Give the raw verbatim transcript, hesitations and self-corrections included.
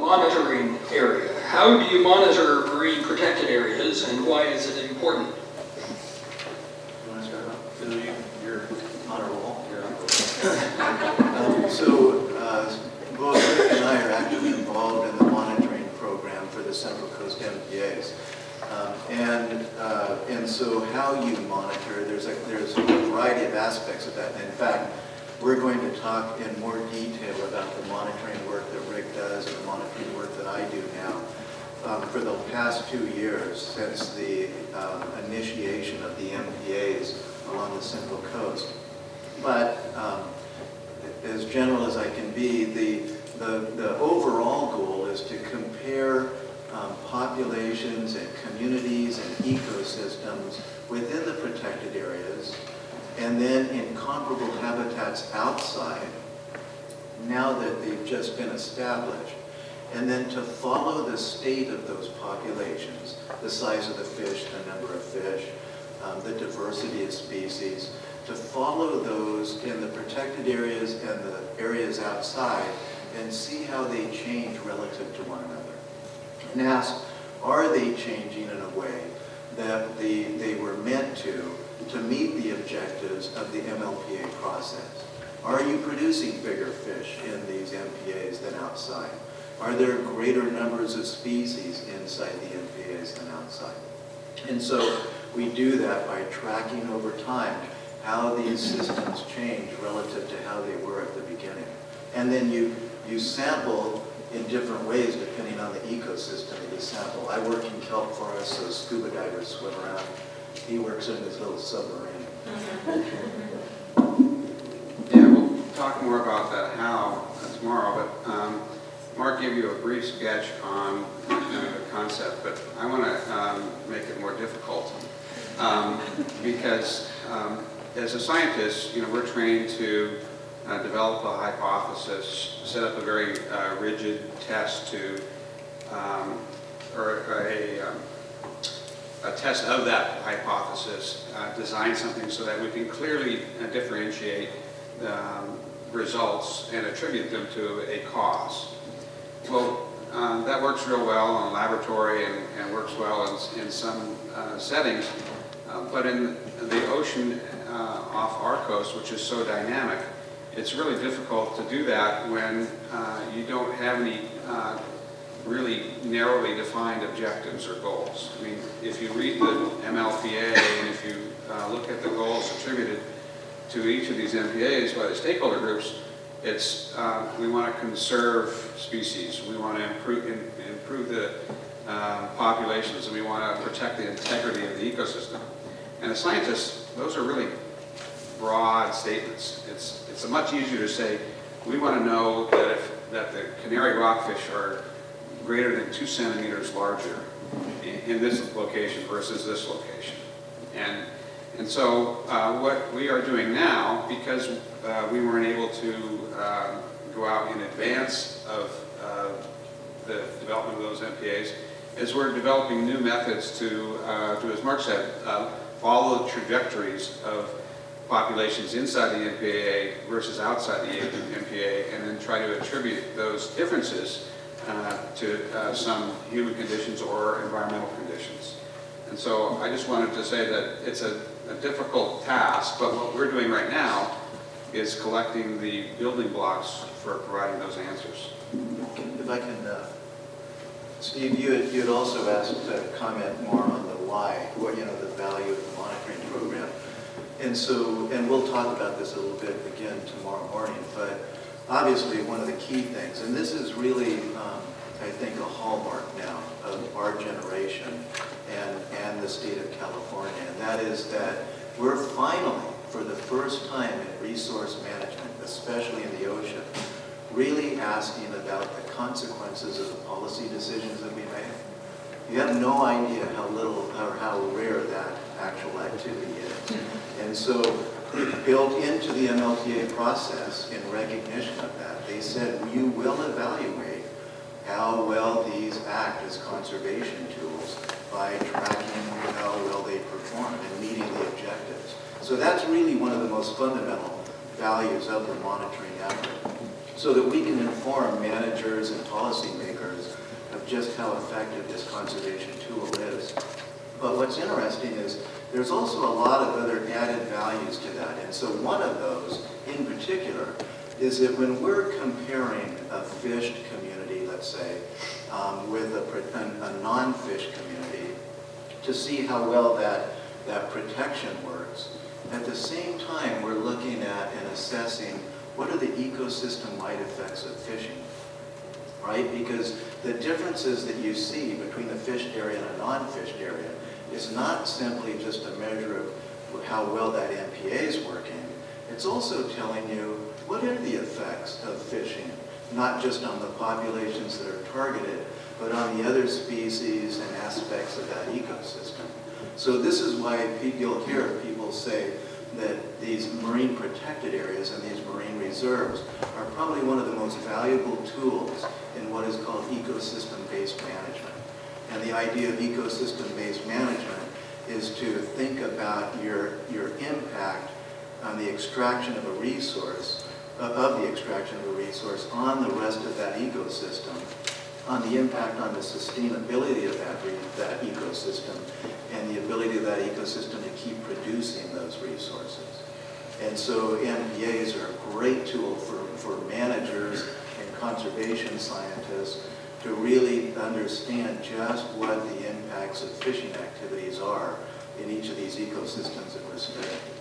monitoring area. How do you monitor marine protected areas, and why is it important? You want to start off? So you, you're on a roll. You're on a um, roll. so uh, both Rick and I are actually involved in the monitoring program for the Central Coast M P As. Um, and uh, and so how you monitor, there's a, there's a variety of aspects of that. And in fact, we're going to talk in more detail about the monitoring work that Rick does and the monitoring work that I do now. Um, for the past two years, since the um, initiation of the M P As along the Central Coast. But um, as general as I can be, the, the, the overall goal is to compare um, populations and communities and ecosystems within the protected areas, and then in comparable habitats outside, now that they've just been established, and then to follow the state of those populations, the size of the fish, the number of fish, um, the diversity of species, to follow those in the protected areas and the areas outside and see how they change relative to one another. And ask, are they changing in a way that the, they were meant to, to meet the objectives of the M L P A process? Are you producing bigger fish in these M P As than outside? Are there greater numbers of species inside the M P As than outside? And so we do that by tracking over time how these systems change relative to how they were at the beginning. And then you, you sample in different ways depending on the ecosystem that you sample. I work in kelp forests, so scuba divers swim around. He works in this little submarine. Yeah, we'll talk more about that how uh, tomorrow, but um, Mark gave you a brief sketch on kind of the concept, but I want to um, make it more difficult um, because um, as a scientist, you know, we're trained to uh, develop a hypothesis, set up a very uh, rigid test to, um, or a, um, a test of that hypothesis, uh, design something so that we can clearly uh, differentiate um, results and attribute them to a cause. Well, uh, that works real well in a laboratory and, and works well in, in some uh, settings, uh, but in the ocean uh, off our coast, which is so dynamic, it's really difficult to do that when uh, you don't have any uh, really narrowly defined objectives or goals. I mean, if you read the M L P A and if you uh, look at the goals attributed to each of these M P As by the stakeholder groups, it's uh, we want to conserve species, we want to improve, in, improve the uh, populations, and we want to protect the integrity of the ecosystem. And as scientists, those are really broad statements. It's, it's much easier to say, we want to know that, if, that the canary rockfish are greater than two centimeters larger in, in this location versus this location. And, and so uh, what we are doing now, because uh, we weren't able to uh, go out in advance of uh, the development of those M P As, is we're developing new methods to, uh, to as Mark said, uh, follow the trajectories of populations inside the M P A versus outside the M P A, and then try to attribute those differences uh, to uh, some human conditions or environmental conditions. And so I just wanted to say that it's a, a difficult task, but what we're doing right now is collecting the building blocks for providing those answers. If I can, uh, Steve, you had, you had also asked to comment more on the why, what, you know, the value of the monitoring program. And so, and we'll talk about this a little bit again tomorrow morning, but obviously one of the key things, and this is really, um, I think, a hallmark now of our generation and, and the state of California, and that is that we're finally, for the first time in resource management, especially in the ocean, really asking about the consequences of the policy decisions that we make. You have no idea how little or how rare that actual activity is. And so built into the M L P A process in recognition of that, they said you will evaluate how well these act as conservation tools by tracking how well they perform and meeting the objectives. So that's really one of the most fundamental values of the monitoring effort, so that we can inform managers and policymakers just how effective this conservation tool is. But what's interesting is there's also a lot of other added values to that. And so one of those in particular is that when we're comparing a fished community, let's say, um, with a, a, a non-fished community to see how well that, that protection works, at the same time we're looking at and assessing what are the ecosystem-wide effects of fishing, right? Because the differences that you see between the fished area and a non-fished area is not simply just a measure of how well that M P A is working. It's also telling you what are the effects of fishing, not just on the populations that are targeted, but on the other species and aspects of that ecosystem. So this is why you'll hear people say that these marine protected areas and these marine reserves are probably one of the most valuable tools in what is called ecosystem-based management. And the idea of ecosystem-based management is to think about your, your impact on the extraction of a resource, uh, of the extraction of a resource on the rest of that ecosystem, on the impact on the sustainability of that, re that ecosystem, and the ability of that ecosystem to keep producing those resources. And so N P As are a great tool for, for managers and conservation scientists to really understand just what the impacts of fishing activities are in each of these ecosystems that we're studying.